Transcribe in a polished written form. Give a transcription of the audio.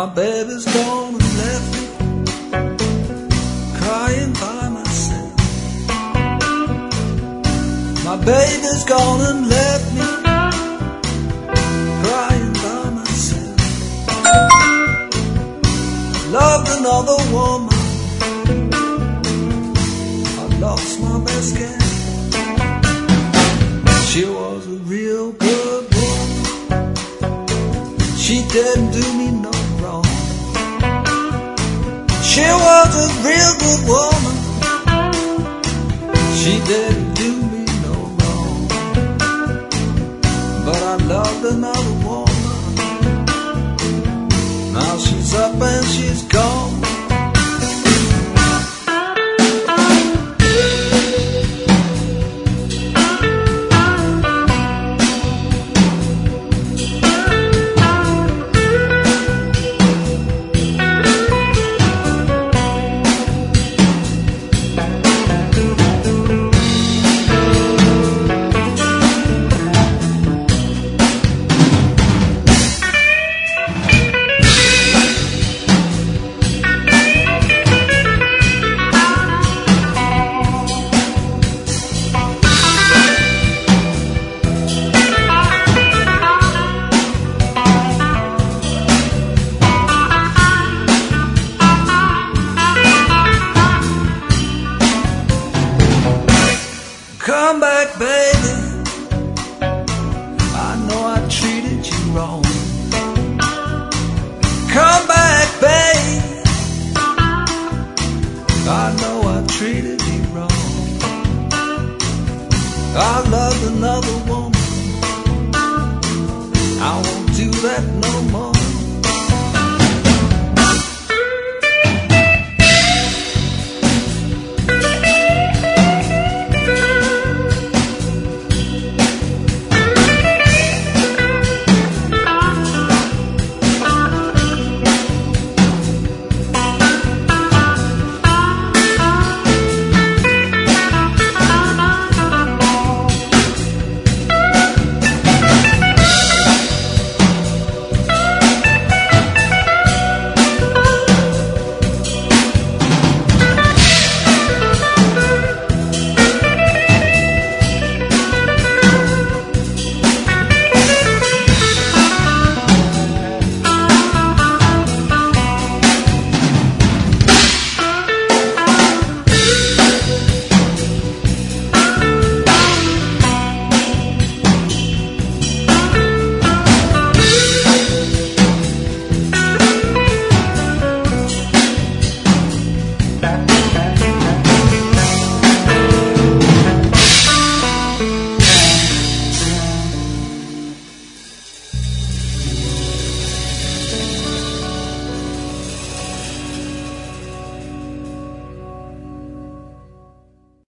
My baby's gone and left me, crying by myself. My baby's gone and left me, crying by myself. Loved another woman, I lost my best girl. She was a real good woman, she didn't do me no wrong. She was a real good woman, she didn't do me no wrong. But I loved another woman, now she's up and she's gone. Come back, baby, I know I treated you wrong. Come back, baby, I know I treated you wrong. I loved another woman, I won't do that no more.